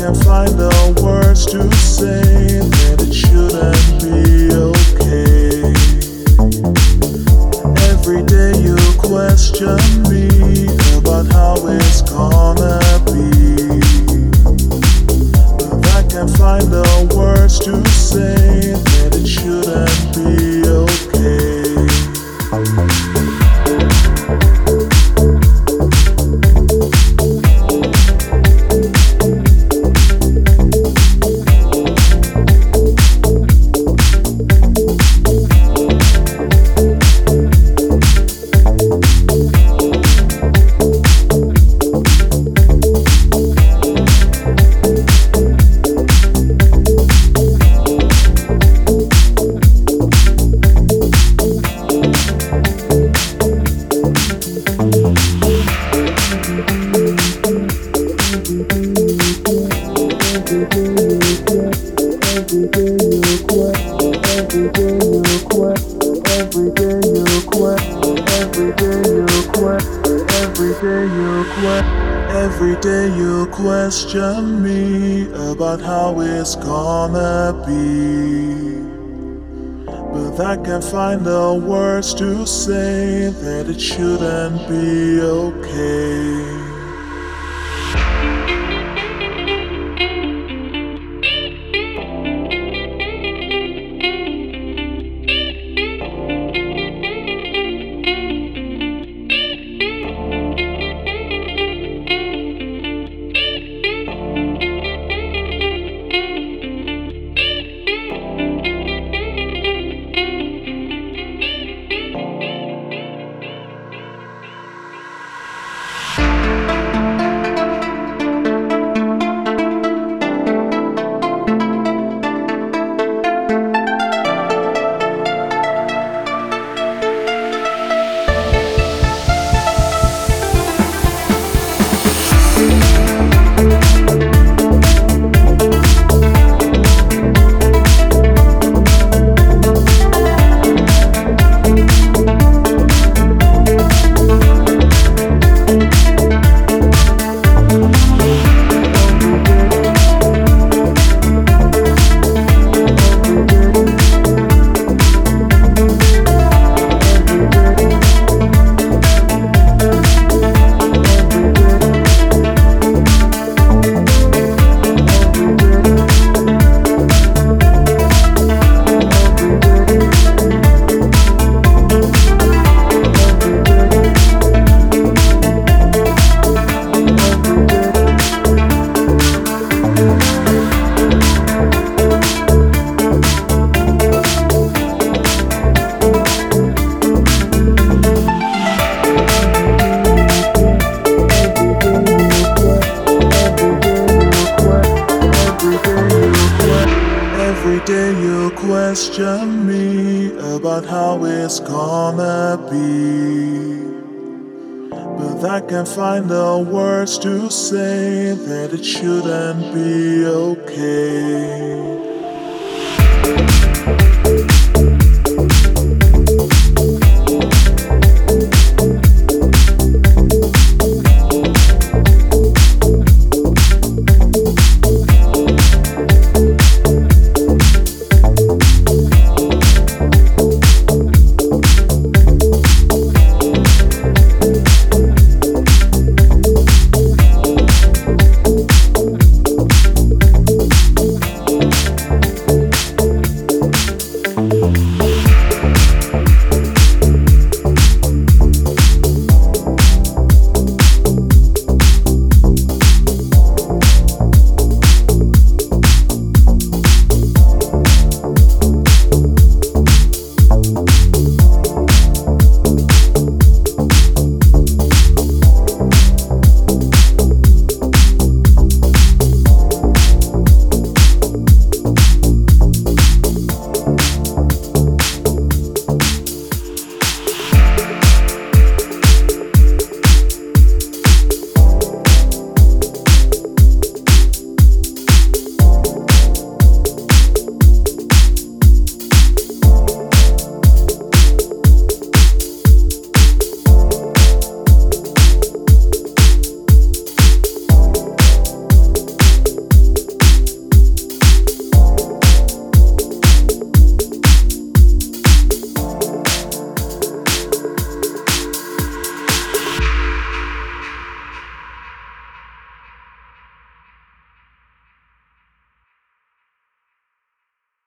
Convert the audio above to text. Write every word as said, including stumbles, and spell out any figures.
can't find the words to say that it shouldn't be okay. Every day you question me about how it's gonna be, but I can't find the words to say that it shouldn't be okay. Every day you question me about how it's gonna be, but I can't find the words to say that it shouldn't be okay. Every day you question me about how it's gonna be, but I can't find the words to say that it shouldn't be okay.